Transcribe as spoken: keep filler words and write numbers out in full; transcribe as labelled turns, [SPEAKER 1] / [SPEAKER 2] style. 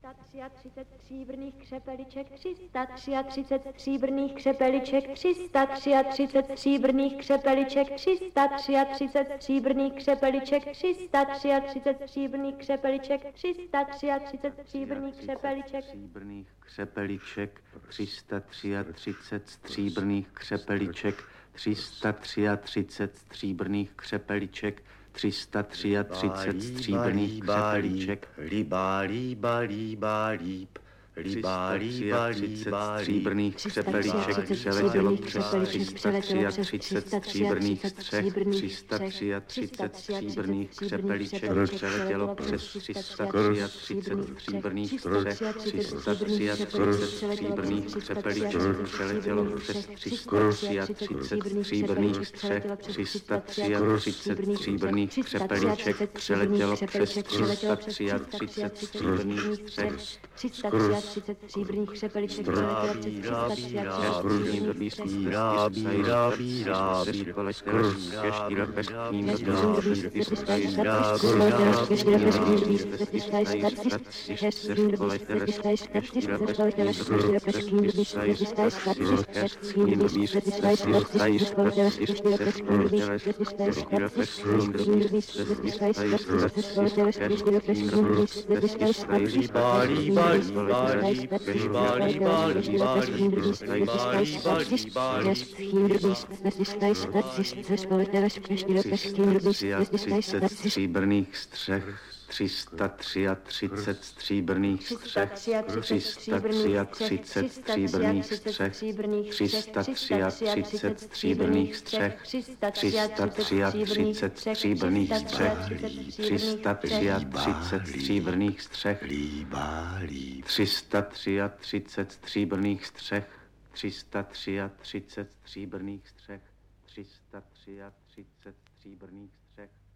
[SPEAKER 1] třicet tři stříbrných křepeliček, tři sta třicet tři stříbrných křepeliček, tři sta třicet tři stříbrných křepeliček, tři sta třicet tři stříbrných křepeliček, tři sta třicet tři stříbrných křepeliček, tři sta třicet tři stříbrných křepeliček,
[SPEAKER 2] stříbrných křepeliček, tři sta třicet tři stříbrných křepeliček, tři sta třicet stříbrných křepeliček, tři sta třicet stříbrných křepeliček,
[SPEAKER 3] líba, líba, líba, líb, líba, líba, líba,
[SPEAKER 2] stříbrných křepeliček přeletělo přes tři sta třicet stříbrných střech, tři sta třicet stříbrných křepeliček přeletělo přes tři sta třicet stříbrných střech, tři sta třicet stříbrných křepeliček přeletělo přes tři sta třicet stříbrných střech, tři sta třicet stříbrných křepeliček přeletělo přes tři sta třicet stříbrných střech,
[SPEAKER 1] tři sta třicet stříbrných křepeliček přeletělo přes tři sta
[SPEAKER 2] stříbrných střech, tři sta třicet stříbrných střech, tři sta třicet stříbrných střech, tři sta třicet stříbrných střech, tři sta třicet stříbrných střech, tři sta třicet stříbrných střech, tři sta třicet stříbrných střech, tři sta třicet stříbrných střech, tři sta třicet stříbrných střech.